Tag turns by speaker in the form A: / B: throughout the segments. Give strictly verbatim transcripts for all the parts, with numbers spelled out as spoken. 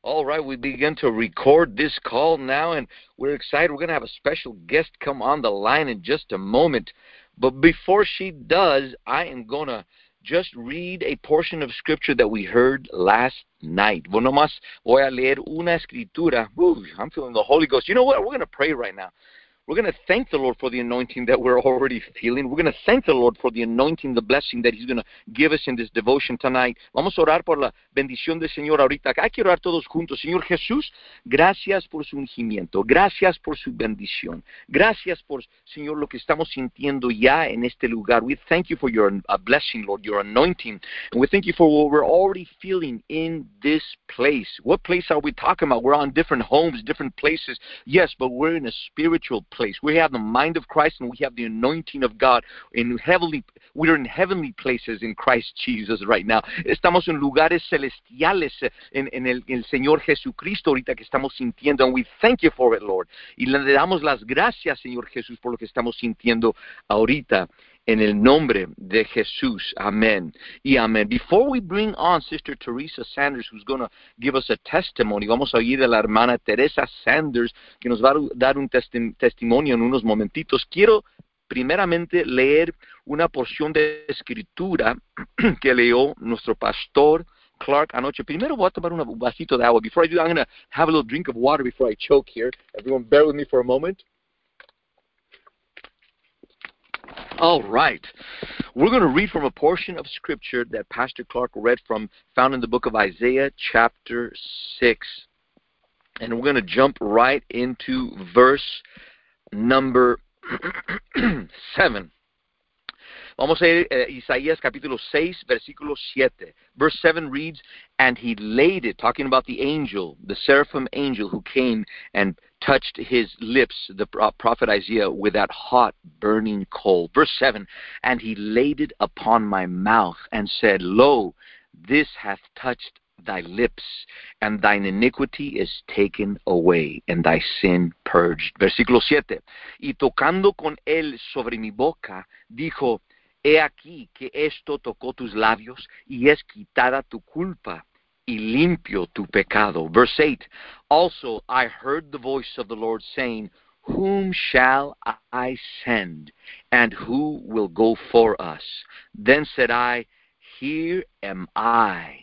A: All right, we begin to record this call now, and we're excited. We're going to have a special guest come on the line in just a moment. But before she does, I am going to just read a portion of scripture that we heard last night. Bueno, más voy a leer una escritura. Ooh, I'm feeling the Holy Ghost. You know what? We're going to pray right now. We're going to thank the Lord for the anointing that we're already feeling. We're going to thank the Lord for the anointing, the blessing that He's going to give us in this devotion tonight. Vamos a orar por la bendición del Señor ahorita. Hay que orar todos juntos. Señor Jesús, gracias por su ungimiento. Gracias por su bendición. Gracias por, Señor, lo que estamos sintiendo ya en este lugar. We thank you for your uh, blessing, Lord, your anointing. And we thank you for what we're already feeling in this place. What place are we talking about? We're on different homes, different places. Yes, but we're in a spiritual place. place. We have the mind of Christ and we have the anointing of God in heavenly, we're in heavenly places in Christ Jesus right now. Estamos en lugares celestiales en, en, el, en el Señor Jesucristo ahorita que estamos sintiendo, and we thank you for it, Lord. Y le damos las gracias, Señor Jesús, por lo que estamos sintiendo ahorita. En el nombre de Jesús. Amen. Y amén. Before we bring on Sister Teresa Sanders, who's going to give us a testimony, vamos a oír a la hermana Teresa Sanders, que nos va a dar un testi- testimonio en unos momentitos. Quiero primeramente leer una porción de escritura que leyó nuestro pastor Clark anoche. Primero voy a tomar un vasito de agua. Before I do that, I'm going to have a little drink of water before I choke here. Everyone bear with me for a moment. All right. We're going to read from a portion of Scripture that Pastor Clark read from, found in the book of Isaiah, chapter six. And we're going to jump right into verse number seven. Vamos a ir uh, Isaías capítulo seis, versículo siete. Verse seven reads, and he laid it, talking about the angel, the seraphim angel who came and touched his lips, the prophet Isaiah, with that hot, burning coal. Verse seven, and he laid it upon my mouth and said, lo, this hath touched thy lips, and thine iniquity is taken away, and thy sin purged. Versículo siete, y tocando con él sobre mi boca, dijo, he aquí que esto tocó tus labios, y es quitada tu culpa, y limpio tu pecado. Verse eight, also I heard the voice of the Lord saying, whom shall I send, and who will go for us? Then said I, here am I,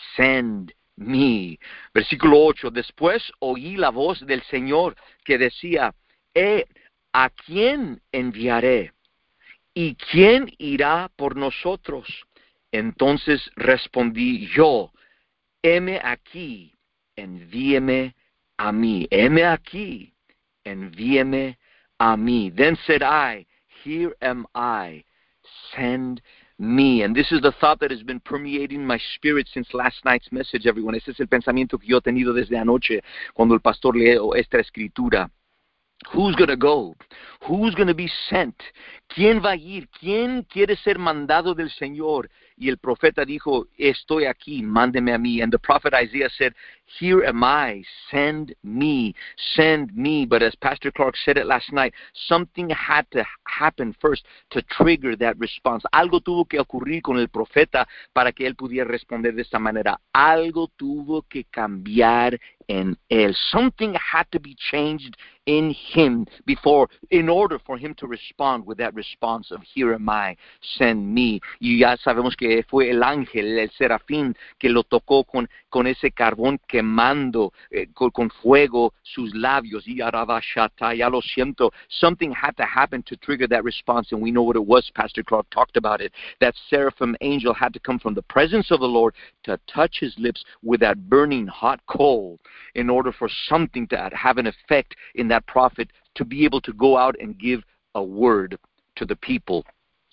A: send me. Versículo ocho, después oí la voz del Señor que decía, he, ¿a quién enviaré? ¿Y quién irá por nosotros? Entonces respondí yo, heme aquí, envíeme a mí. Heme aquí, envíeme a mí. Then said I, here am I, send me. And this is the thought that has been permeating my spirit since last night's message, everyone. Este es el pensamiento que yo he tenido desde anoche cuando el pastor leo esta escritura. Who's going to go? Who's going to be sent? ¿Quién va a ir? ¿Quién quiere ser mandado del Señor? Y el profeta dijo, estoy aquí, mándeme a mí. And the prophet Isaiah said, here am I, send me, send me. But as Pastor Clark said it last night, something had to happen first to trigger that response. Algo tuvo que ocurrir con el profeta para que él pudiera responder de esta manera. Algo tuvo que cambiar en él. Something had to be changed in him before, in order for him to respond with that response of here am I, send me. Y ya sabemos que fue el ángel, el serafín, que lo tocó con, con ese carbón quemando, eh, con, con fuego sus labios. Y arabashata, ya lo siento. Something had to happen to trigger that response, and we know what it was. Pastor Clark talked about it. That seraphim angel had to come from the presence of the Lord to touch his lips with that burning hot coal in order for something to have an effect in that prophet to be able to go out and give a word to the people.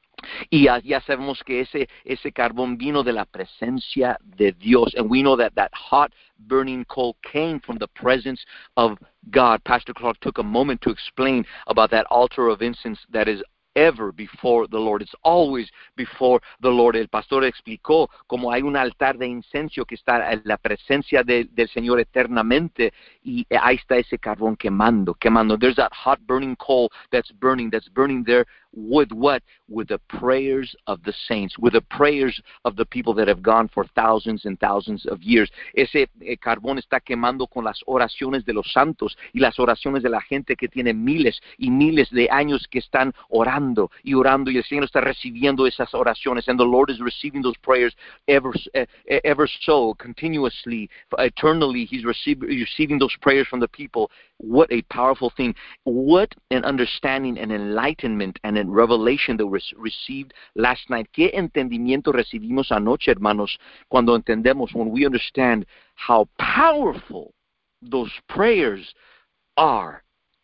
A: Y ya, ya sabemos que ese, ese carbón vino de la presencia de Dios. And we know that that hot burning coal came from the presence of God. Pastor Clark took a moment to explain about that altar of incense that is ever before the Lord. It's always before the Lord. El pastor explicó cómo hay un altar de incenso que está en la presencia de, del Señor eternamente, y ahí está ese carbón quemando, quemando. There's that hot burning coal that's burning, that's burning there with what? With the prayers of the saints, with the prayers of the people that have gone for thousands and thousands of years. Ese eh, carbón está quemando con las oraciones de los santos y las oraciones de la gente que tiene miles y miles de años que están orando y orando, y el Señor está recibiendo esas oraciones, and the Lord is receiving those prayers ever, uh, ever so, continuously, eternally. He's receive, receiving those prayers from the people. What a powerful thing. What an understanding and enlightenment and a revelation that was received last night. ¿Qué entendimiento recibimos anoche, hermanos, cuando entendemos, when we understand how powerful those prayers are?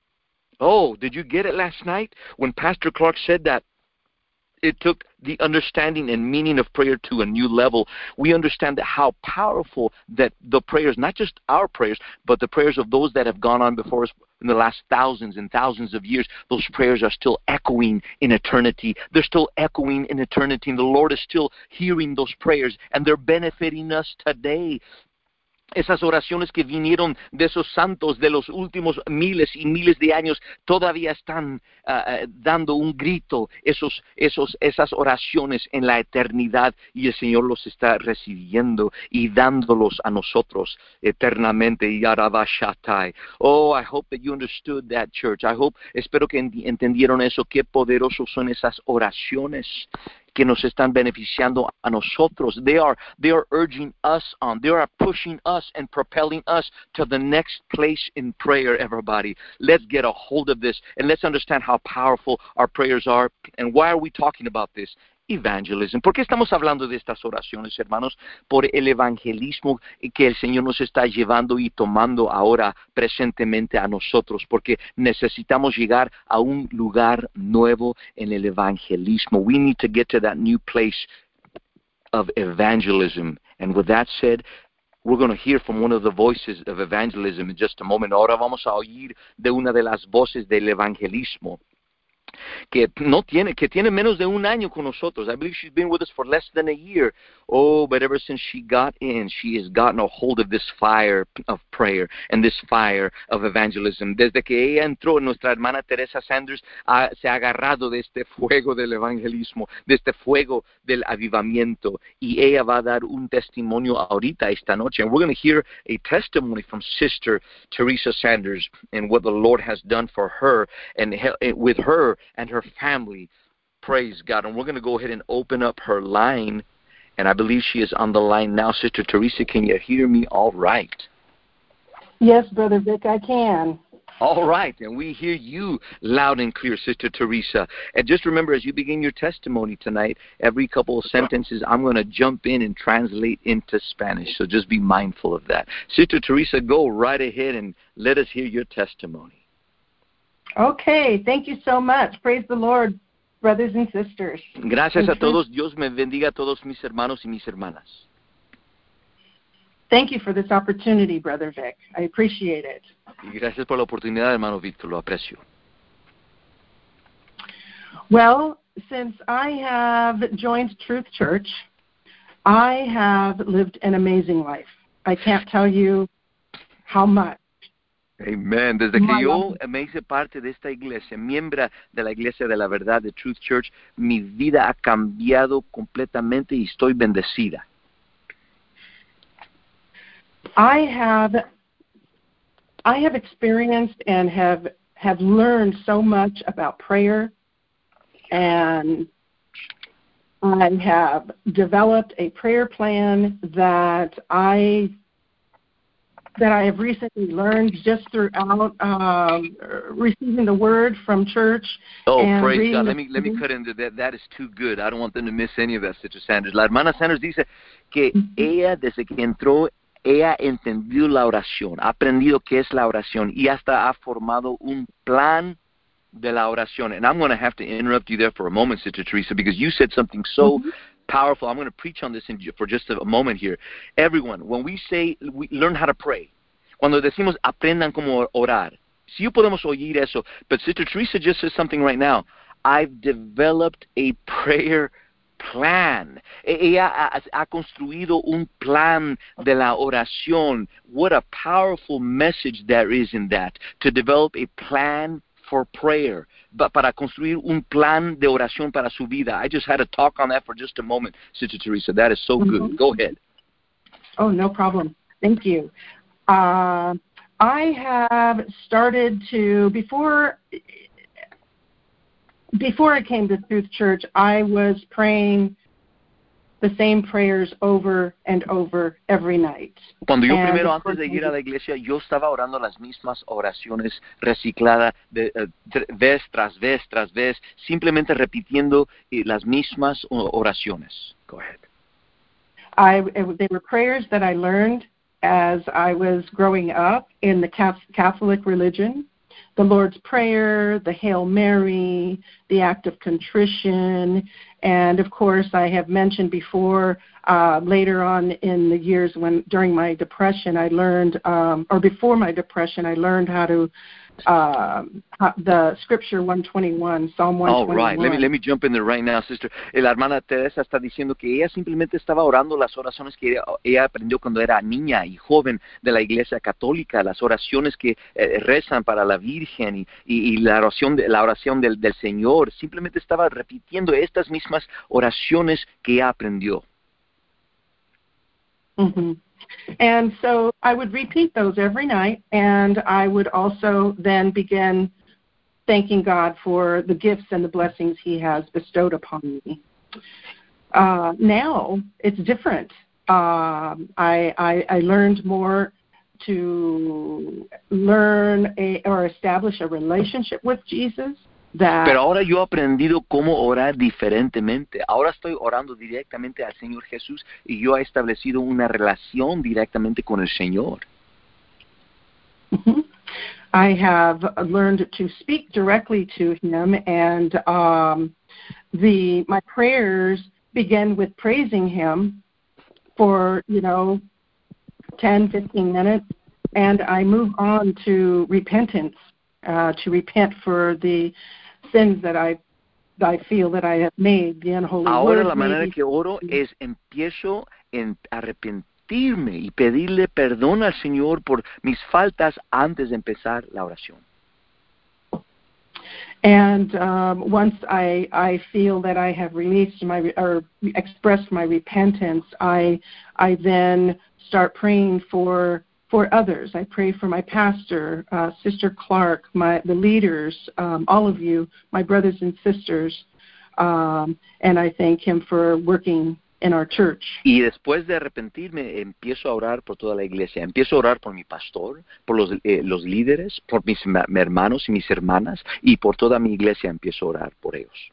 A: Oh, did you get it last night when Pastor Clark said that it took the understanding and meaning of prayer to a new level? We understand that how powerful that the prayers, not just our prayers, but the prayers of those that have gone on before us in the last thousands and thousands of years, those prayers are still echoing in eternity. They're still echoing in eternity, and the Lord is still hearing those prayers, and they're benefiting us today. Esas oraciones que vinieron de esos santos de los últimos miles y miles de años todavía están uh, dando un grito, esos, esos, esas oraciones en la eternidad, y el Señor los está recibiendo y dándolos a nosotros eternamente. Oh, I hope that you understood that, church. I hope, espero que entendieron eso, qué poderosos son esas oraciones que nos están beneficiando a nosotros. They are, they are urging us on. They are pushing us and propelling us to the next place in prayer, everybody. Let's get a hold of this, and let's understand how powerful our prayers are. And why are we talking about this? Evangelism. ¿Por qué estamos hablando de estas oraciones, hermanos? Por el evangelismo que el Señor nos está llevando y tomando ahora presentemente a nosotros, porque necesitamos llegar a un lugar nuevo en el evangelismo. We need to get to that new place of evangelism. And with that said, we're going to hear from one of the voices of evangelism in just a moment. Ahora vamos a oír de una de las voces del evangelismo, que no tiene, que tiene menos de un año con nosotros. I believe she's been with us for less than a year. Oh, but ever since she got in, she has gotten a hold of this fire of prayer and this fire of evangelism. Desde que ella entró, nuestra hermana Teresa Sanders ha, se ha agarrado de este fuego del evangelismo, de este fuego del avivamiento, y ella va a dar un testimonio ahorita esta noche. And we're going to hear a testimony from Sister Teresa Sanders and what the Lord has done for her and with her and her family. Praise God. And we're going to go ahead and open up her line, and I believe she is on the line now. Sister Teresa, can you hear me all right?
B: Yes, Brother Vic, I can.
A: All right, and we hear you loud and clear, Sister Teresa. And just remember, as you begin your testimony tonight, every couple of sentences, I'm going to jump in and translate into Spanish, so just be mindful of that. Sister Teresa, go right ahead and let us hear your testimony.
B: Okay, thank you so much. Praise the Lord, brothers and sisters.
A: Gracias a todos. Dios me bendiga a todos mis hermanos y mis hermanas.
B: Thank you for this opportunity, Brother Vic. I appreciate it.
A: Y gracias por la oportunidad, hermano Víctor. Lo aprecio.
B: Well, since I have joined Truth Church, I have lived an amazing life. I can't tell you how much.
A: Amen. Desde que yo me hice parte de esta iglesia, miembro de la Iglesia de la Verdad, de Truth Church, mi vida ha cambiado completamente y estoy bendecida.
B: I have, I have experienced and have have learned so much about prayer, and I have developed a prayer plan that I that I have recently learned just throughout um, receiving the word from church.
A: Oh,
B: and
A: praise
B: reading
A: God.
B: the-
A: Let me, let me cut into that. That is too good. I don't want them to miss any of that, Sister Sanders. La hermana Sanders dice que ella, desde que entró, ella entendió la oración, ha aprendido qué es la oración y hasta ha formado un plan de la oración. And I'm going to have to interrupt you there for a moment, Sister Teresa, because you said something so mm-hmm. powerful. I'm going to preach on this in, for just a moment here. Everyone, when we say we learn how to pray, cuando decimos aprendan cómo orar, si podemos oír eso, but Sister Teresa just said something right now. I've developed a prayer plan. Ella ha, ha construido un plan de la oración. What a powerful message there is in that, to develop a plan for prayer, but para construir un plan de oración para su vida. I just had to talk on that for just a moment, Sister Teresa. That is so good. Mm-hmm. Go ahead.
B: Oh, no problem. Thank you. Uh, I have started to, before before I came to Truth Church, I was praying the same prayers over and over every night.
A: Cuando yo and primero antes de ir a la iglesia, yo estaba orando las mismas oraciones recicladas de, uh, vez tras vez tras vez, simplemente repitiendo eh, las mismas oraciones. Go ahead.
B: I, they were prayers that I learned as I was growing up in the Catholic religion. The Lord's Prayer, the Hail Mary, the Act of Contrition, and of course I have mentioned before, uh, later on in the years when during my depression I learned, um, or before my depression I learned how to, uh, the scripture one twenty-one, Psalm one twenty-one.
A: All right, let me, let me jump in there right now, sister. La hermana Teresa está diciendo que ella simplemente estaba orando las oraciones que ella, ella aprendió cuando era niña y joven de la iglesia católica, las oraciones que eh, rezan para la Virgen y, y, y la oración, de, la oración del, del Señor. Simplemente estaba repitiendo estas mismas oraciones que ella aprendió.
B: Mm-hmm. And so I would repeat those every night, and I would also then begin thanking God for the gifts and the blessings He has bestowed upon me. Uh, now it's different. Um, I, I, I learned more to learn a, or establish a relationship with Jesus. That
A: Pero ahora yo he aprendido cómo orar diferentemente. Ahora estoy orando directamente al Señor Jesús y yo he establecido una relación directamente con el Señor.
B: Mm-hmm. I have learned to speak directly to Him, and um, the my prayers begin with praising Him for, you know, ten, fifteen minutes, and I move on to repentance, uh, to repent for the sins that I I feel that I have made, the unholy
A: Ahora
B: words,
A: la manera
B: maybe.
A: que oro es empiezo en arrepentirme y pedirle perdón al Señor por mis faltas antes de empezar la oración.
B: And um, once I I feel that I have released my or expressed my repentance, I I then start praying for. For others. I pray for my pastor, uh, Sister Clark, my the leaders, um, all of you, my brothers and sisters, um, and I thank him for working in our church.
A: Y después de arrepentirme, empiezo a orar por toda la iglesia. Empiezo a orar por mi pastor, por los, eh, los líderes, por mis hermanos y mis hermanas, y por toda mi iglesia empiezo a orar por ellos.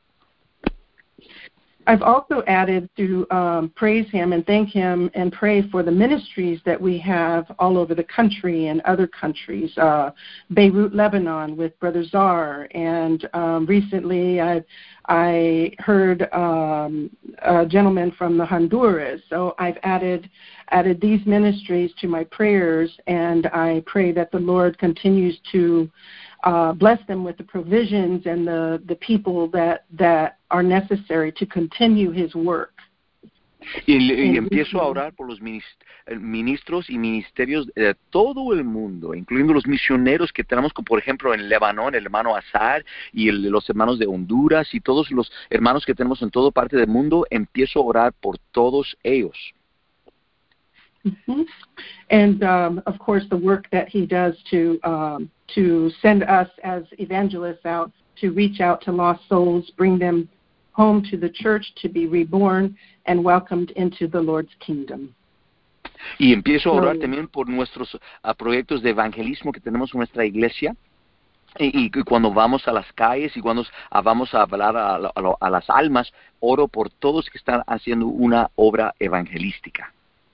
B: I've also added to um, praise him and thank him and pray for the ministries that we have all over the country and other countries. Uh, Beirut, Lebanon, with Brother Czar, and um, recently I I heard um, a gentleman from the Honduras. So I've added added these ministries to my prayers, and I pray that the Lord continues to Uh, bless them with the provisions and the, the people that, that are necessary to continue his work.
A: Y, y empiezo a orar por los ministros y ministerios de todo el mundo, incluyendo los misioneros que tenemos, como por ejemplo en Lebanon, el hermano Azar y el, los hermanos de Honduras y todos los hermanos que tenemos en toda parte del mundo. Empiezo a orar por todos ellos.
B: Mm-hmm. And um, of course, the work that he does to um, to send us as evangelists out to reach out to lost souls, bring them home to the church to be reborn and welcomed into the Lord's kingdom.
A: Y empiezo a orar también por nuestros uh, proyectos de evangelismo que tenemos en nuestra iglesia. Y, y cuando vamos a las calles y cuando vamos a hablar a, a, a las almas, oro por todos que están haciendo una obra evangelística.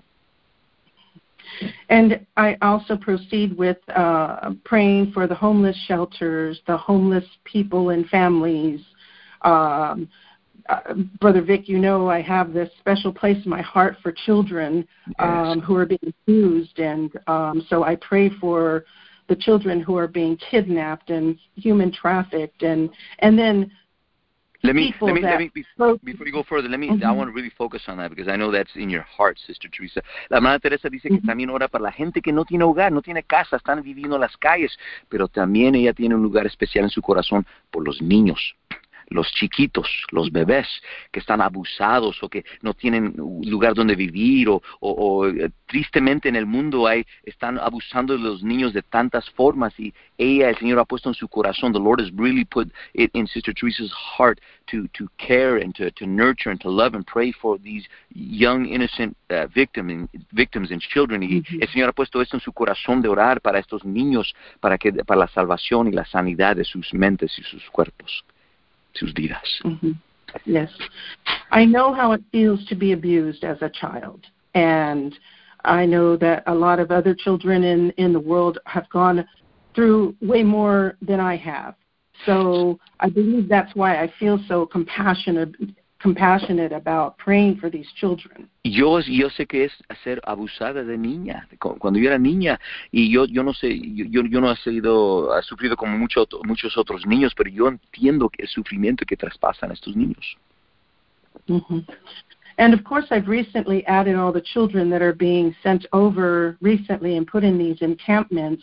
B: And I also proceed with uh, praying for the homeless shelters, the homeless people and families. Um, uh, Brother Vic, you know I have this special place in my heart for children um, yes. who are being abused, and um, so I pray for the children who are being kidnapped and human trafficked, and and then
A: Let me,
B: people
A: let me,
B: that
A: let me,
B: spoke.
A: before you go further, let me,
B: Mm-hmm.
A: I want to really focus on that because I know that's in your heart, Sister Teresa. La hermana Teresa dice que
B: Mm-hmm.
A: también ora para la gente que no tiene hogar, no tiene casa, están viviendo en las calles, pero también ella tiene un lugar especial en su corazón por los niños, los chiquitos, los bebés que están abusados o que no tienen lugar donde vivir o, o, o tristemente en el mundo hay, están abusando de los niños de tantas formas y ella, el Señor ha puesto en su corazón, the Lord has really put it in Sister Teresa's heart to, to care and to, to nurture and to love and pray for these young innocent uh, victim and, victims and children y mm-hmm. el Señor ha puesto esto en su corazón de orar para estos niños, para, que, para la salvación y la sanidad de sus mentes y sus cuerpos. Sus vidas.
B: Mm-hmm. Yes. I know how it feels to be abused as a child. And I know that a lot of other children in, in the world have gone through way more than I have. So I believe that's why I feel so compassionate compassionate about praying for these children.
A: Yo, yo sé que es ser abusada de niña, cuando yo era niña, y yo, yo no sé, yo, yo no he sido, he sufrido como mucho, muchos otros niños, pero yo entiendo el sufrimiento que traspasan estos niños.
B: Mm-hmm. And of course, I've recently added all the children that are being sent over recently and put in these encampments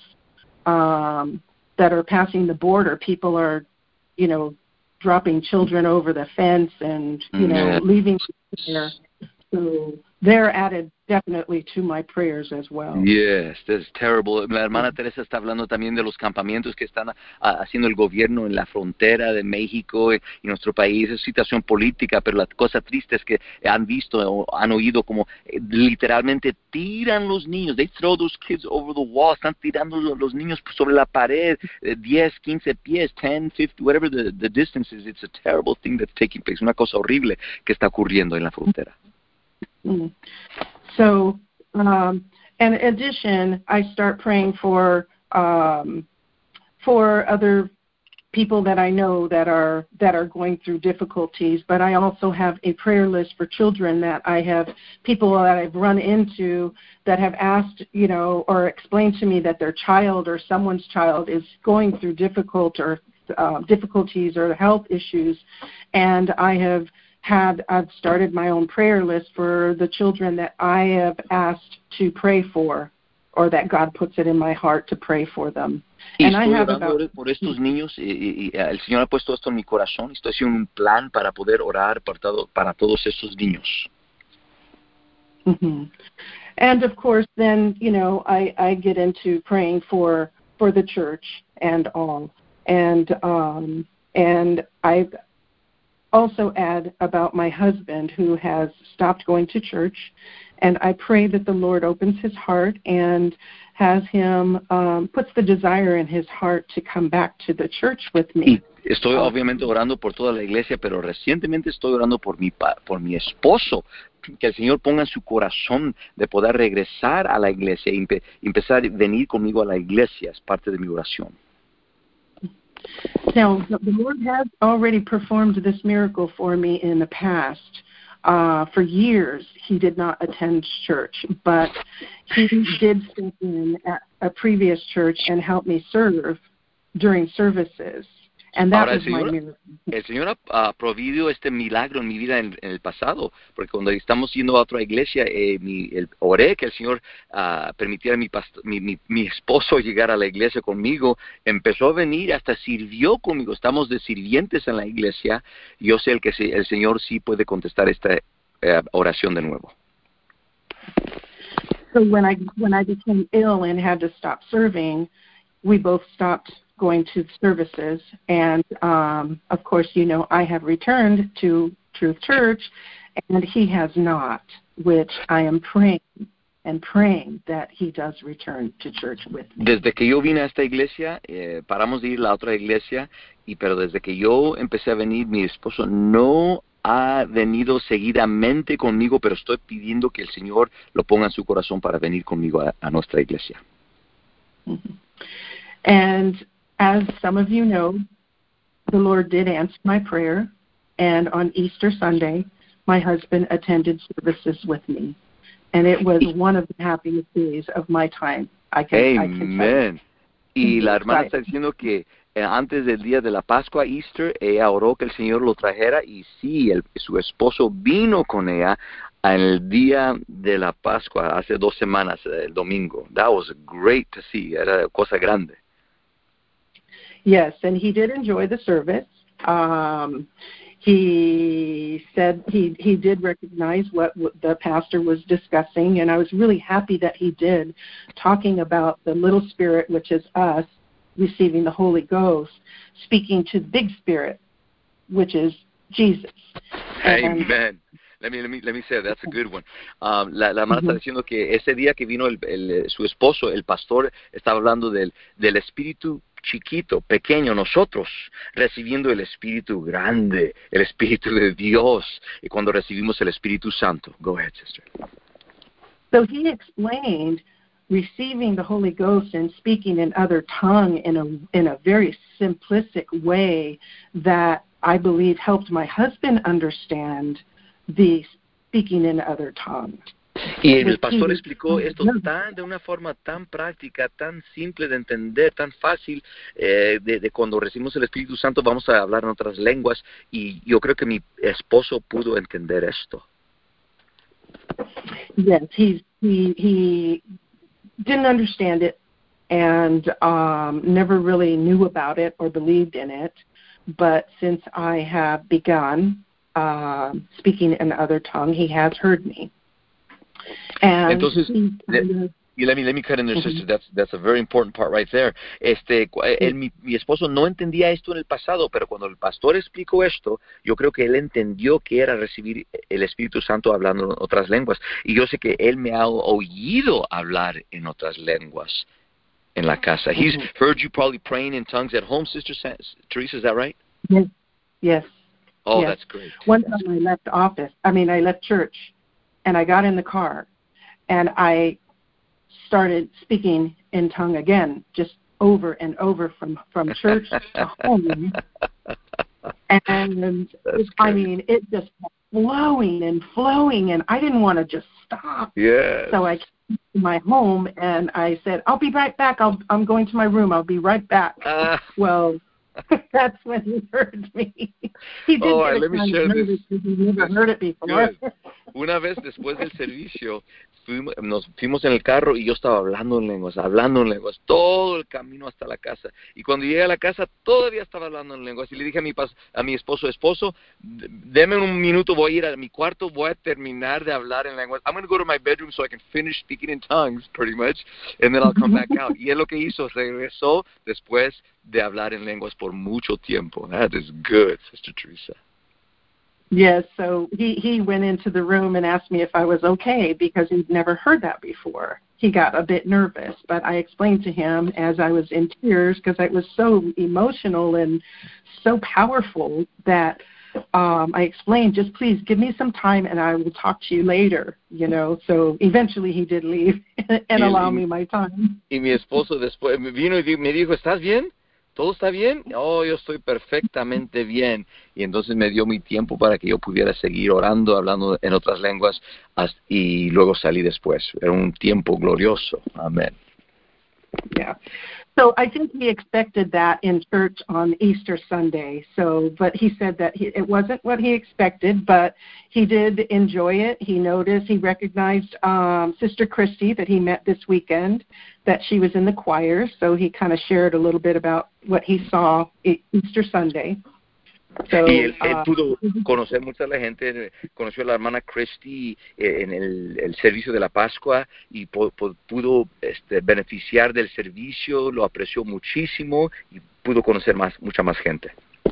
B: um, that are passing the border. People are, you know, dropping children over the fence and, you know, yeah. leaving there. So they're added definitely to my prayers as well.
A: Yes, that's terrible. La hermana Teresa está hablando también de los campamentos que están uh, haciendo el gobierno en la frontera de México y, y nuestro país. Es situación política, pero la cosa triste es que han visto o han oído como eh, literalmente tiran los niños. They throw those kids over the wall. Están tirando los niños sobre la pared, eh, diez, quince pies, ten, fifty, whatever the, the distance is. It's a terrible thing that's taking place. Una cosa horrible que está ocurriendo en la frontera.
B: Mm. So, um, and in addition, I start praying for um, for other people that I know that are that are going through difficulties. But I also have a prayer list for children that I have people that I've run into that have asked, you know, or explained to me that their child or someone's child is going through difficult or uh, difficulties or health issues, and I have. Had I've started my own prayer list for the children that I have asked to pray for, or that God puts it in my heart to pray for them.
A: Y
B: and
A: estoy
B: I have
A: orando
B: about,
A: por estos niños y, y, y el Señor ha puesto esto en mi corazón. Estoy haciendo un plan para poder orar para, todo, para todos estos niños.
B: Mm-hmm. And of course, then you know I, I get into praying for for the church and all, and um, and I. also add about my husband who has stopped going to church, and I pray that the Lord opens his heart and has him, um, puts the desire in his heart to come back to the church with me.
A: Y estoy obviamente orando por toda la iglesia, pero recientemente estoy orando por mi, por mi esposo, que el Señor ponga en su corazón de poder regresar a la iglesia y empe, empezar a venir conmigo a la iglesia, es parte de mi oración.
B: Now, the Lord has already performed this miracle for me in the past. Uh, for years, he did not attend church, but he did step in at a previous church and help me serve during services. And that
A: Ahora,
B: was
A: el Señor,
B: my miracle.
A: El Señor ha, ha provido este milagro en mi vida en, en el pasado, porque cuando estamos yendo a otra iglesia, eh, mi, el, oré que el Señor uh, permitiera a mi, mi, mi, mi esposo llegar a la iglesia conmigo, empezó a venir, hasta sirvió conmigo, estamos de sirvientes en la iglesia, yo sé el que sí, el Señor sí puede contestar esta uh, oración de nuevo.
B: So when I, when I became ill and had to stop serving, we both stopped going to services, and um, of course, you know, I have returned to Truth Church, and he has not, which I am praying and praying that he does return to church with me.
A: Desde que yo vine a esta iglesia, eh, paramos de ir a la otra iglesia, y pero desde que yo empecé a venir, mi esposo no ha venido seguidamente conmigo, pero estoy pidiendo que el Señor lo ponga en su corazón para venir conmigo a, a nuestra iglesia.
B: Mm-hmm. And as some of you know, the Lord did answer my prayer, and on Easter Sunday, my husband attended services with me, and it was one of the happiest days of my time. I can,
A: Amen.
B: I can tell you.
A: Y la hermana está diciendo que eh, antes del día de la Pascua, Easter, ella oró que el Señor lo trajera y sí, el, su esposo vino con ella en el día de la Pascua, hace dos semanas, el domingo. That was great to see. Era cosa grande.
B: Yes, and he did enjoy the service. Um, he said he, he did recognize what, what the pastor was discussing, and I was really happy that he did, talking about the little spirit, which is us, receiving the Holy Ghost, speaking to the big spirit, which is Jesus.
A: Amen. And, let me let me let me say that's a good one. Um, la la hermana está diciendo que ese día que vino el, el, su esposo, el pastor, estaba hablando del del espíritu chiquito, pequeño, nosotros recibiendo el Espíritu grande, el Espíritu de Dios, y cuando recibimos el Espíritu Santo. Go ahead, sister.
B: So he explained receiving the Holy Ghost and speaking in other tongue in a in a very simplistic way that I believe helped my husband understand the speaking in other tongue.
A: Y el pastor explicó esto tan, de una forma tan práctica, tan simple de entender, tan fácil, eh, de, de cuando recibimos el Espíritu Santo vamos a hablar en otras lenguas, y yo creo que mi esposo pudo entender esto.
B: Yes, he's, he he didn't understand it and um, never really knew about it or believed in it, but since I have begun uh, speaking in other tongue, he has heard me. And
A: Entonces,
B: he,
A: y let me let me cut in there, sister. That's that's a very important part right there. Este, él, mi, mi esposo no entendía esto en el pasado, pero cuando el pastor explicó esto, yo creo que él entendió que era recibir el Espíritu Santo hablando en otras lenguas. Y yo sé que él me ha oído hablar en otras lenguas en la casa. He's heard you probably praying in tongues at home, Sister Teresa. Is that right?
B: Yes. Yes.
A: Oh,
B: yes.
A: that's great.
B: One time I left office. I mean, I left church, and I got in the car, and I started speaking in tongue again, just over and over from, from church to home. And it, I mean, it just kept flowing and flowing, and I didn't want to just stop.
A: Yes.
B: So I came to my home, and I said, I'll be right back. I'll, I'm going to my room. I'll be right back. Uh. Well, that's when he heard me. He did
A: oh,
B: get
A: let me
B: kind
A: share
B: of nervous
A: this.
B: because he never heard it before.
A: Good. Una vez después del servicio, fuimos, nos fuimos en el carro y yo estaba hablando en lenguas, hablando en lenguas, todo el camino hasta la casa. Y cuando llegué a la casa, todavía estaba hablando en lenguas. Y le dije a mi, pas, a mi esposo, esposo, deme un minuto, voy a ir a mi cuarto, voy a terminar de hablar en lenguas. I'm going to go to my bedroom so I can finish speaking in tongues, pretty much, and then I'll come back out. Y es lo que hizo, regresó después de hablar en lenguas por mucho tiempo. That is good, Sister Teresa.
B: Yes, so he, he went into the room and asked me if I was okay because he'd never heard that before. He got a bit nervous, but I explained to him as I was in tears because it was so emotional and so powerful that um, I explained, just please give me some time and I will talk to you later, you know. So eventually he did leave and y, allow y, me my time.
A: Y mi esposo después vino y me dijo, ¿estás bien? ¿Todo está bien? Oh, yo estoy perfectamente bien. Y entonces me dio mi tiempo para que yo pudiera seguir orando, hablando en otras lenguas, y luego salí después. Era un tiempo glorioso. Amén.
B: Yeah. So I think he expected that in church on Easter Sunday. So, but he said that he, it wasn't what he expected, but he did enjoy it. He noticed, he recognized um, Sister Christy that he met this weekend, that she was in the choir. So he kind of shared a little bit about what he saw Easter Sunday. So,
A: y él, él
B: uh,
A: pudo conocer mucha la gente, conoció a la hermana Christy en el, el servicio de la Pascua y po, po, pudo este, beneficiar del servicio, lo apreció muchísimo y pudo conocer más, mucha más gente.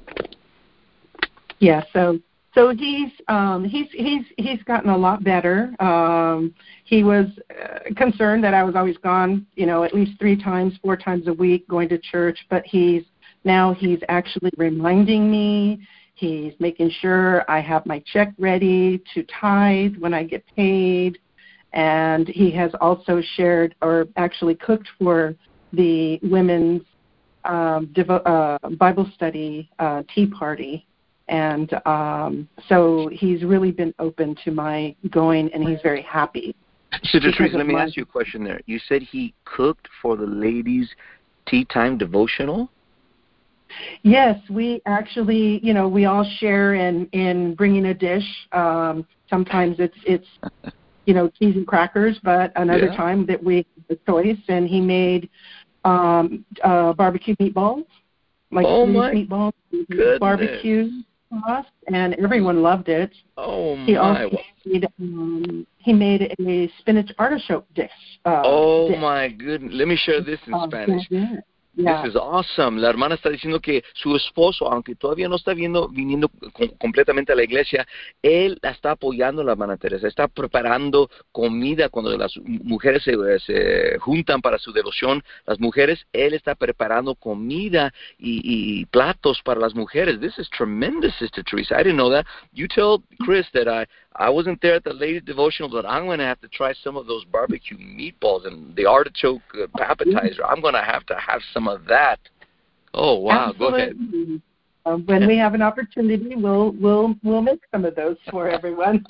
B: Yeah, so so he's um, he's he's he's gotten a lot better. Um, he was uh, concerned that I was always gone, you know, at least three times, four times a week going to church, but he's Now he's actually reminding me. He's making sure I have my check ready to tithe when I get paid. And he has also shared or actually cooked for the women's um, devo- uh, Bible study uh, tea party. And um, so he's really been open to my going, and he's very happy.
A: Sister Teresa, let me my- ask you a question there. You said he cooked for the ladies' tea time devotional?
B: Yes, we actually, you know, we all share in, in bringing a dish. Um, sometimes it's, it's, you know, cheese and crackers, but another
A: Yeah.
B: time that we had the choice, and he made um, uh, barbecue meatballs, like
A: Oh
B: Swedish
A: my
B: meatballs,
A: goodness.
B: barbecue sauce, and everyone loved it.
A: Oh
B: He
A: my.
B: also made, um, he made a spinach artichoke dish. Uh,
A: Oh
B: dish.
A: my goodness. Let me share this in
B: Uh,
A: Spanish.
B: yeah.
A: This
B: Yeah.
A: is awesome. La hermana está diciendo que su esposo, aunque todavía no está viendo, viniendo com- completamente a la iglesia, él la está apoyando, la hermana Teresa. Está preparando comida cuando las mujeres se, se juntan para su devoción. Las mujeres, él está preparando comida y, y platos para las mujeres. This is tremendous, Sister Teresa. I didn't know that. You tell Chris that I, I wasn't there at the ladies' devotional, but I'm going to have to try some of those barbecue meatballs and the artichoke uh, appetizer. I'm going to have to have some of that. Oh, wow.
B: Absolutely.
A: Go ahead.
B: Uh, when we have an opportunity, we'll we'll we'll make some of those for everyone.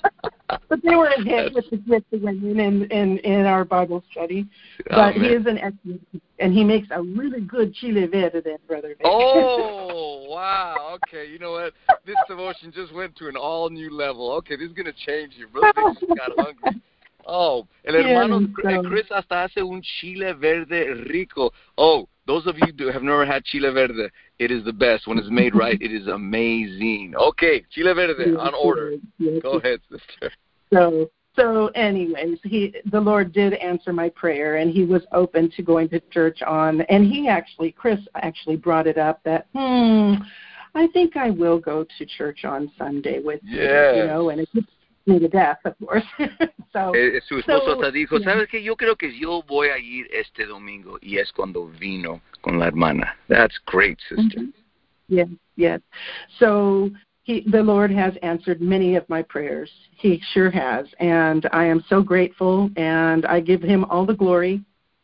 B: But they were a hit with the with the women in, in in our Bible study. But
A: Amen.
B: he is an excellent, and he makes a really good chile verde, then, Brother Vic.
A: Oh, wow. Okay, you know what? This devotion just went to an all-new level. Okay, this is going to change you. Brother Vic just got hungry. Oh, el hermano
B: Yeah, so,
A: Chris hasta hace un chile verde rico. Oh, those of you who have never had chile verde, it is the best. When it's made right, it is amazing. Okay, chile verde on order.
B: yes,
A: Go ahead, sister.
B: So, so anyways, he, the Lord did answer my prayer, and he was open to going to church on, and he actually, Chris actually brought it up that, hmm, I think I will go to church on Sunday with you,
A: Yes.
B: you know, and it gets me to death, of course. so,
A: Eh, su esposo
B: so,
A: hasta dijo,
B: yeah.
A: ¿sabes qué? Yo creo que yo voy a ir este domingo, y es cuando vino con la hermana. That's great, sister.
B: Mm-hmm. Yes, yes. So he, the Lord has answered many of my prayers. He sure has, and I am so grateful, and I give him all the glory.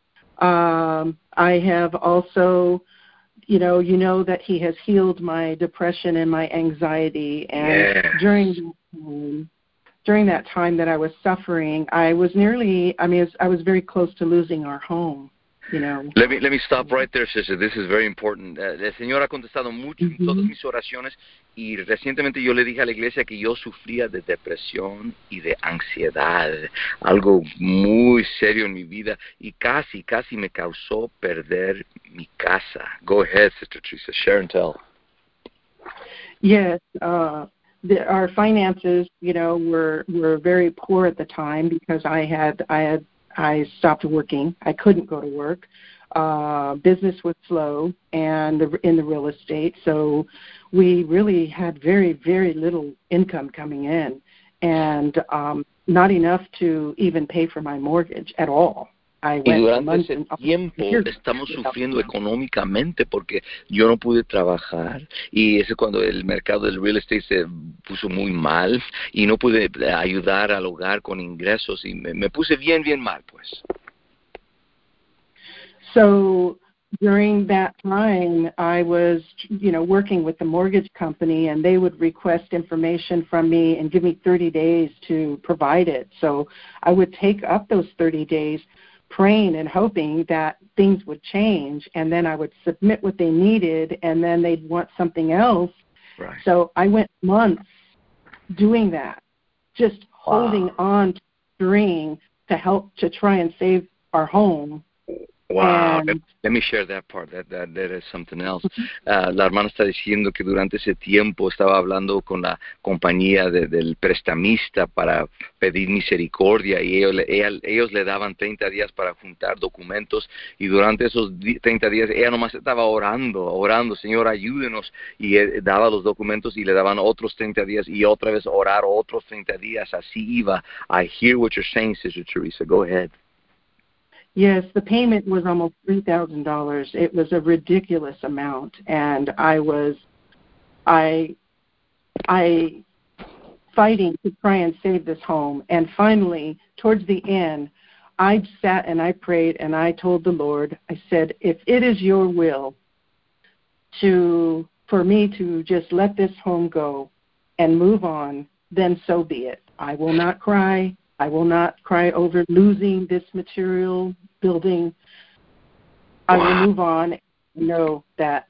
B: Um, I have also, you know, you know that he has healed my depression and my anxiety, and
A: Yes.
B: during that time, during that time that I was suffering, I was nearly, I mean, I was very close to losing our home. You know.
A: Let me let me stop right there, sister. This is very important. Uh, el Señor ha contestado mucho en todas mis oraciones, y recientemente yo le dije a la iglesia que yo sufría de depresión y de ansiedad, algo muy serio en mi vida, y casi casi me causó perder mi casa. Go ahead, Sister Teresa. Share and tell.
B: Yes, uh, the, our finances, you know, were were very poor at the time because I had I had. I stopped working. I couldn't go to work. Uh, business was slow and the, in the real estate, so we really had very, very little income coming in, and um, not enough to even pay for my mortgage at all. I
A: Y
B: went
A: durante
B: months
A: ese
B: and
A: tiempo
B: years
A: estamos
B: without
A: sufriendo
B: income.
A: económicamente porque yo no pude trabajar, y ese es cuando el mercado del real estate se puso muy mal y no pude ayudar al hogar con ingresos, y me, me puse bien, bien mal, pues.
B: So during that time, I was, you know, working with the mortgage company, and they would request information from me and give me thirty days to provide it. So I would take up those thirty days, praying and hoping that things would change, and then I would submit what they needed, and then they'd want something else.
A: Right.
B: So I went months doing that, just
A: Wow.
B: holding on to the string to help to try and save our home.
A: Wow,
B: And,
A: let me share that part. That that that is something else. Uh, la hermana está diciendo que durante ese tiempo estaba hablando con la compañía de, del prestamista para pedir misericordia, y ellos, ella, ellos le daban treinta días para juntar documentos, y durante esos treinta días ella nomás estaba orando, orando, Señor, ayúdenos, y él daba los documentos y le daban otros treinta días y otra vez orar otros treinta días. Así iba. I hear what you're saying, Sister Teresa. Go ahead.
B: Yes, the payment was almost three thousand dollars. It was a ridiculous amount, and I was, I, I, fighting to try and save this home. And finally, towards the end, I sat and I prayed and I told the Lord, I said, if it is your will to for me to just let this home go and move on, then so be it. I will not cry. I will not cry over losing this material building. I
A: Wow.
B: will move on and know that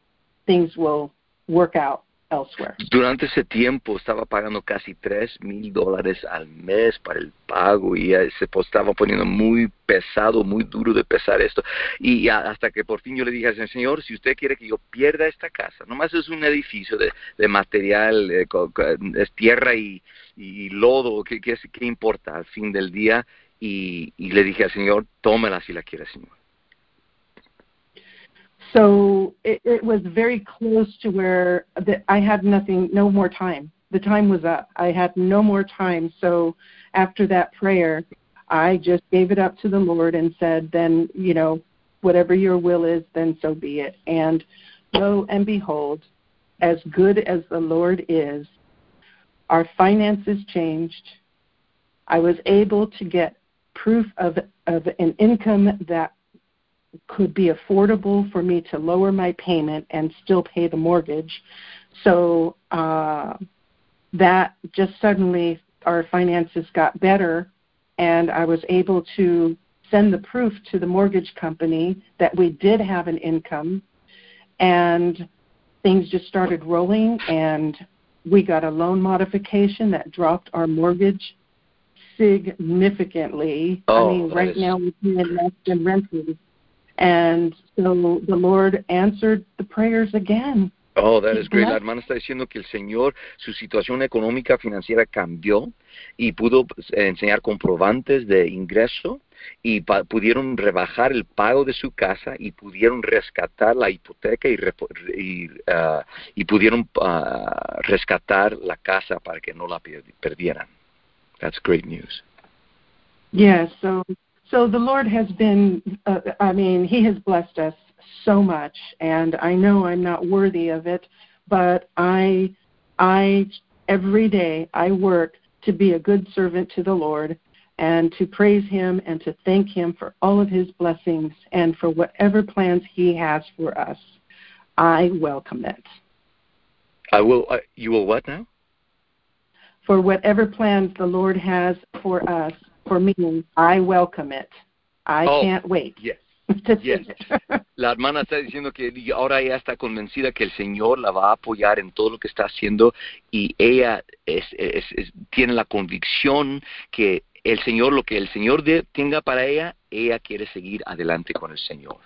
B: things will work out elsewhere.
A: Durante ese tiempo estaba pagando casi tres mil dólares al mes para el pago y eh, se po- estaba poniendo muy pesado, muy duro de pesar esto. Y a- hasta que por fin yo le dije al Señor, si usted quiere que yo pierda esta casa, nomás es un edificio de, de material, eh, co- co- es tierra y, y lodo, ¿qué, qué, es- qué importa al fin del día? Y, y le dije al Señor, tómela si la quiere, Señor.
B: So it, it was very close to where the, I had nothing, no more time. The time was up. I had no more time. So after that prayer, I just gave it up to the Lord and said, then, you know, whatever your will is, then so be it. And lo and behold, as good as the Lord is, our finances changed. I was able to get proof of, of an income that could be affordable for me to lower my payment and still pay the mortgage. So uh, that just suddenly our finances got better, and I was able to send the proof to the mortgage company that we did have an income, and things just started rolling, and we got a loan modification that dropped our mortgage significantly.
A: Oh,
B: I mean, right
A: is...
B: now we're paying less than renters. And so the Lord answered the prayers again.
A: Oh, that is great. La hermana está diciendo que el Señor, su situación económica financiera cambió y pudo enseñar comprobantes de ingreso y pa- pudieron rebajar el pago de su casa y pudieron rescatar la hipoteca y, repo- y, uh, y pudieron uh, rescatar la casa para que no la per- perdieran. That's great news.
B: Yes, so so the Lord has been, uh, I mean, He has blessed us so much, and I know I'm not worthy of it, but I, I every day I work to be a good servant to the Lord and to praise Him and to thank Him for all of His blessings and for whatever plans He has for us. I welcome it.
A: I will. Uh, you will what now?
B: For whatever plans the Lord has for us, for me, I welcome it. I
A: oh,
B: can't wait.
A: Yes.
B: To
A: Yes. La hermana está diciendo que ahora ella está convencida que el Señor la va a apoyar en todo lo que está haciendo y ella es, es, es, tiene la convicción que el Señor, lo que el Señor de, tenga para ella, ella quiere seguir adelante con el Señor.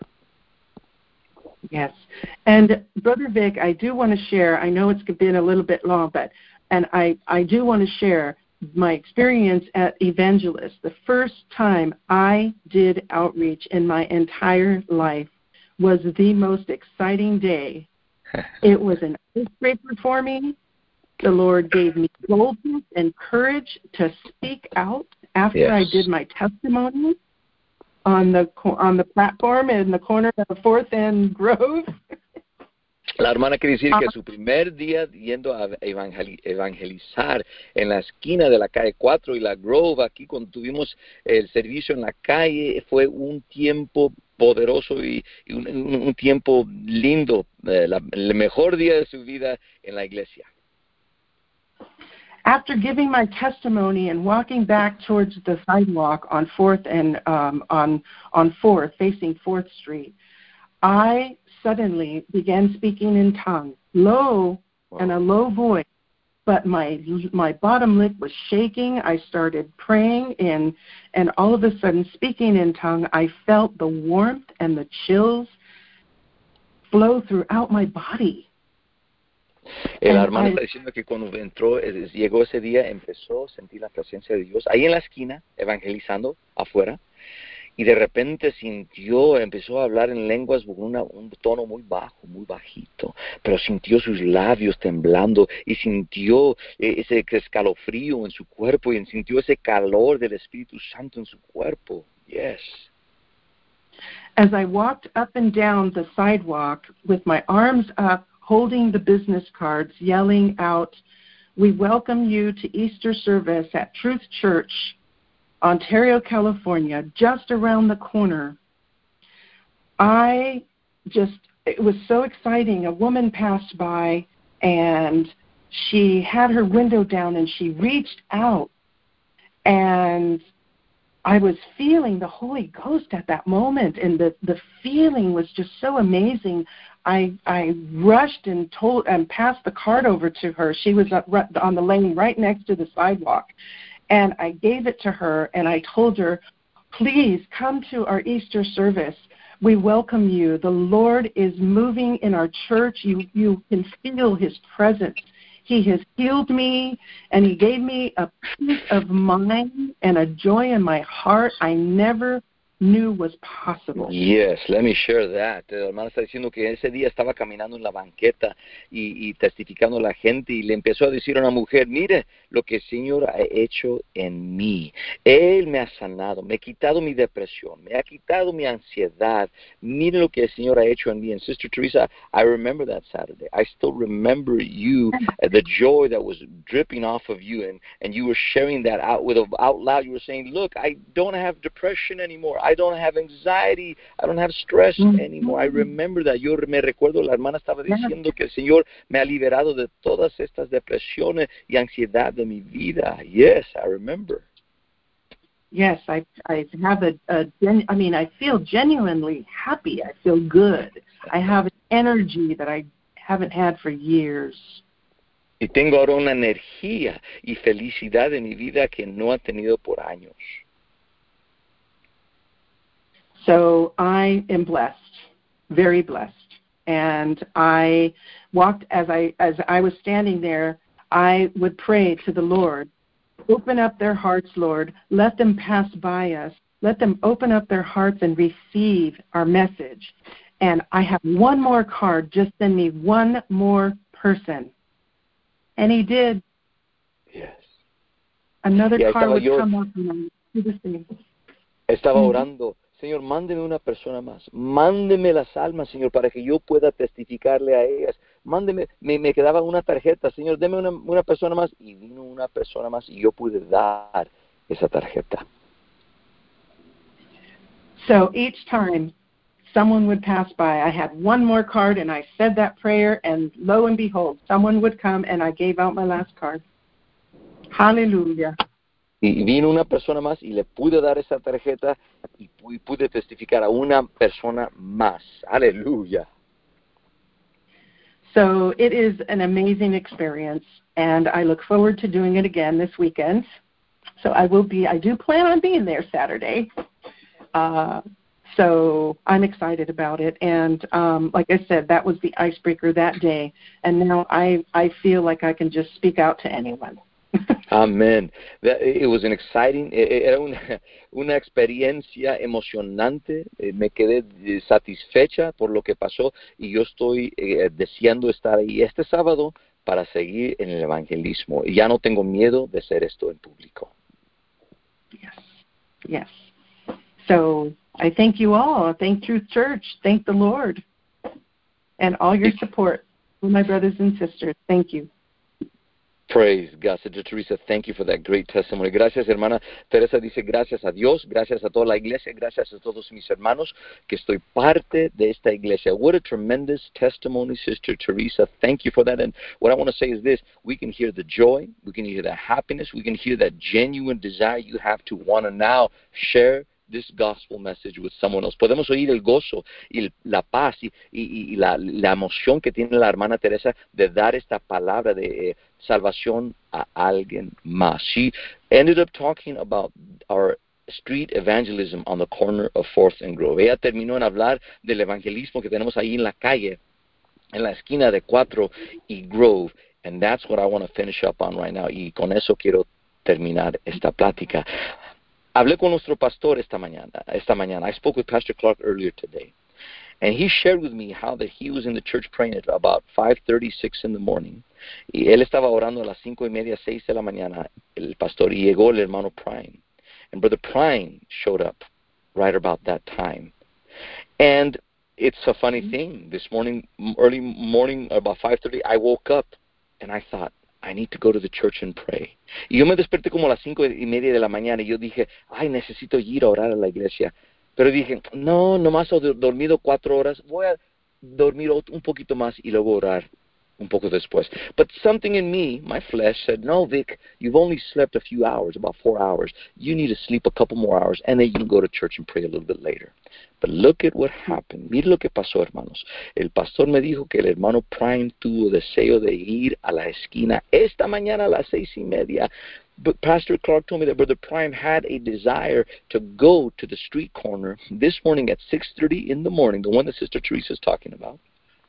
B: Yes. And Brother Vic, I do want to share, I know it's been a little bit long, but and I, I do want to share my experience at Evangelist. The first time I did outreach in my entire life was the most exciting day. It was an icebreaker for me. The Lord gave me boldness and courage to speak out after yes. I did my testimony on the on the platform in the corner of Fourth and Grove.
A: La hermana quiere decir que su primer día yendo a evangelizar en la esquina de la calle cuatro y la Grove, aquí cuando tuvimos el servicio en la calle, fue un tiempo poderoso y, y un, un tiempo lindo, eh, la, el mejor día de su vida en la iglesia.
B: After giving my testimony and walking back towards the sidewalk on Fourth and um, on on Fourth, facing Fourth Street, I suddenly began speaking in tongues, low wow. and a low voice, but my my bottom lip was shaking. I started praying, and and all of a sudden, speaking in tongue, I felt the warmth and the chills flow throughout my body.
A: El hermano está diciendo que cuando entró, llegó ese día, empezó a sentir la presencia de Dios ahí en la esquina, evangelizando afuera. Y de repente sintió, empezó a hablar en lenguas con una, un tono muy bajo, muy bajito, pero sintió sus labios temblando y sintió ese escalofrío en su cuerpo y sintió ese calor del Espíritu Santo en su cuerpo. Yes.
B: As I walked up and down the sidewalk with my arms up, holding the business cards, yelling out, "We welcome you to Easter service at Truth Church, Ontario, California, just around the corner." I just, it was so exciting. A woman passed by, and she had her window down, and she reached out, and I was feeling the Holy Ghost at that moment, and the, the feeling was just so amazing. I I rushed and told and passed the card over to her. She was up, on the lane right next to the sidewalk, and I gave it to her, and I told her, please come to our Easter service. We welcome you. The Lord is moving in our church. You you can feel His presence. He has healed me, and He gave me a peace of mind and a joy in my heart I never knew was possible.
A: Yes, let me share that. La hermana está diciendo que ese día estaba caminando en la banqueta y, y testificando a la gente y le empezó a decir a una mujer, mire lo que el Señor ha hecho en mí. Él me ha sanado, me ha quitado mi depresión, me ha quitado mi ansiedad. Mire lo que el Señor ha hecho en mí. And Sister Teresa, I remember that Saturday. I still remember you, uh, the joy that was dripping off of you, and, and you were sharing that out with out loud. You were saying, look, I don't have depression anymore. I don't have anxiety. I don't have stress mm-hmm. anymore. I remember that. Yo me recuerdo, la hermana estaba diciendo que el Señor me ha liberado de todas estas depresiones y ansiedad de mi vida. Yes, I remember.
B: Yes, I I have a, a gen, I mean, I feel genuinely happy. I feel good. I have an energy that I haven't had for years.
A: Y tengo ahora una energía y felicidad en mi vida que no ha tenido por años.
B: So I am blessed, very blessed. And I walked, as I as I was standing there, I would pray to the Lord, open up their hearts, Lord. Let them pass by us. Let them open up their hearts and receive our message. And I have one more card. Just send me one more person. And He did.
A: Yes.
B: Another
A: yeah,
B: card would
A: yo,
B: come up and I would do the same.
A: Estaba mm-hmm. orando. Señor, mándeme una persona más. Mándeme las almas, Señor, para que yo pueda testificarle a ellas. Mándeme, me, me quedaba una tarjeta. Señor, deme una, una persona más. Y vino una persona más y yo pude dar esa tarjeta.
B: So each time someone would pass by, I had one more card and I said that prayer, and lo and behold, someone would come and I gave out my last card. Hallelujah.
A: Y vino una persona más y le pude dar esa tarjeta y pude testificar a una persona más. Aleluya.
B: So it is an amazing experience, and I look forward to doing it again this weekend. So I will be, I do plan on being there Saturday. Uh, so I'm excited about it. And um, like I said, that was the icebreaker that day. And now I, I feel like I can just speak out to anyone.
A: Amen. That, it was an exciting, era una, una experiencia emocionante. Me quedé satisfecha por lo que pasó y yo estoy eh, deseando estar ahí este sábado para seguir en el evangelismo. Y ya no tengo miedo de hacer esto en público.
B: Yes. Yes. So I thank you all. Thank Truth Church. Thank the Lord and all your support for my brothers and sisters. Thank you.
A: Praise God. Sister Teresa, thank you for that great testimony. Gracias, hermana Teresa. Dice, gracias a Dios, gracias a toda la iglesia, gracias a todos mis hermanos que estoy parte de esta iglesia. What a tremendous testimony, Sister Teresa. Thank you for that. And what I want to say is this, we can hear the joy, we can hear the happiness, we can hear that genuine desire you have to want to now share this gospel message with someone else. Podemos oír el gozo y el, la paz y, y, y la, la emoción que tiene la hermana Teresa de dar esta palabra de eh, salvación a alguien más. She ended up talking about our street evangelism on the corner of fourth and Grove. Ella terminó en hablar del evangelismo que tenemos ahí en la calle, en la esquina de cuatro y Grove. And that's what I want to finish up on right now. Y con eso quiero terminar esta plática. Hablé con nuestro pastor esta mañana, esta mañana. I spoke with Pastor Clark earlier today. And he shared with me how that he was in the church praying at about five thirty-six in the morning. Y él estaba orando a las cinco y media, seis de la mañana, el pastor, y llegó el hermano Prime. And Brother Prime showed up right about that time. And it's a funny thing. This morning, early morning, about five thirty, I woke up and I thought, I need to go to the church and pray. Y yo me desperté como a las cinco y media de la mañana y yo dije, ay, necesito ir a orar a la iglesia. Pero dije, no, nomás he dormido cuatro horas, voy a dormir un poquito más y luego orar. un poco después. But something in me, my flesh, said, no, Vic, you've only slept a few hours, about four hours. You need to sleep a couple more hours, and then you can go to church and pray a little bit later. But look at what happened. Mire lo que pasó, hermanos. El pastor me dijo que el hermano Prime tuvo deseo de ir a la esquina esta mañana a las seis y media. But Pastor Clark told me that Brother Prime had a desire to go to the street corner this morning at six thirty in the morning, the one that Sister Teresa is talking about,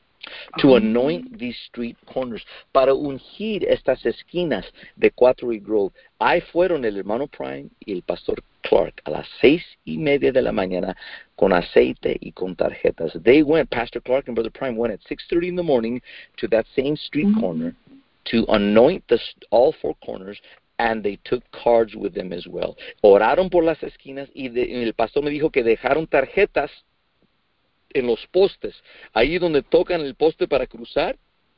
A: to anoint these street corners, para ungir estas esquinas de Cuatro y Grove. Ahí fueron el hermano Prime y el pastor Clark a las seis y media de la mañana con aceite y con tarjetas. They went, Pastor Clark and Brother Prime went at six thirty in the morning to that same street corner to anoint the, all four corners, and they took cards with them as well. Oraron por las esquinas y, de, y el pastor me dijo que dejaron tarjetas en los postes, ahí donde tocan el poste para cruzar.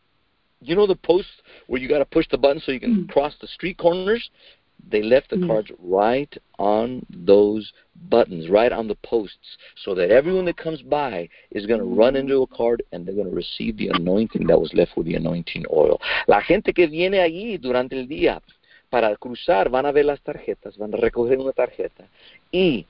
A: You know the post where you got to push the button so you can mm. cross the street corners? They left the mm. cards right on those buttons, right on the posts, so that everyone that comes by is going to run into a card and they're going to receive the anointing that was left with the anointing oil. La gente que viene allí durante el día para cruzar van a ver las tarjetas, van a recoger una tarjeta y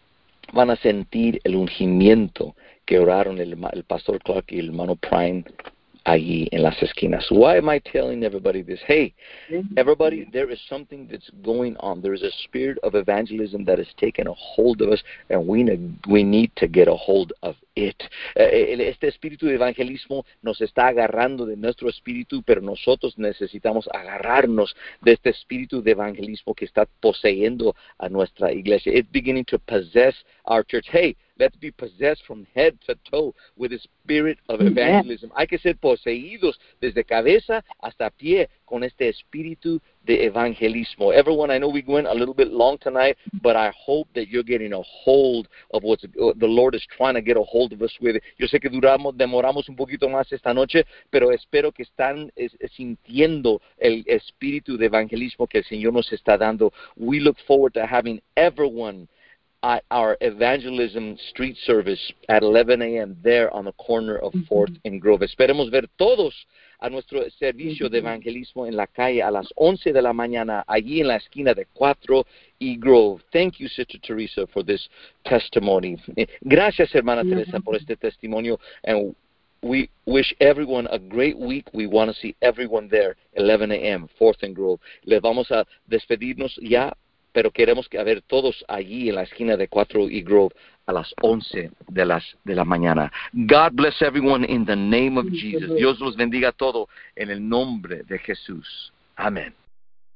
A: van a sentir el ungimiento que oraron el, el pastor Clark y el hermano Prime allí en las esquinas. Why am I telling everybody this? Hey, everybody, there is something that's going on. There is a spirit of evangelism that has taken a hold of us, and we need, we need to get a hold of it. Este espíritu de evangelismo nos está agarrando de nuestro espíritu, pero nosotros necesitamos agarrarnos de este espíritu de evangelismo que está poseyendo a nuestra iglesia. It's beginning to possess our church. Hey, let's be possessed from head to toe with the spirit of evangelism. Hay que ser poseídos desde cabeza hasta pie con este espíritu de evangelismo. Everyone, I know we went a little bit long tonight, but I hope that you're getting a hold of what the Lord is trying to get a hold of us with. Yo sé que duramos, demoramos un poquito más esta noche, pero espero que están es, sintiendo el espíritu de evangelismo que el Señor nos está dando. We look forward to having everyone at our evangelism street service at eleven a.m. there on the corner of fourth and Grove. Esperemos ver todos a nuestro servicio de evangelismo en la calle a las once de la mañana, allí en la esquina de Cuatro y Grove. Thank you, Sister Teresa, for this testimony. Gracias, hermana yeah. Teresa, por este testimonio. And we wish everyone a great week. We want to see everyone there, eleven a.m., fourth and Grove. Les vamos a despedirnos ya, pero queremos que ver todos allí en la esquina de Cuatro y Grove a las once de, las, de la mañana. God bless everyone in the name of Jesus. Dios los bendiga todo en el nombre de Jesús. Amén.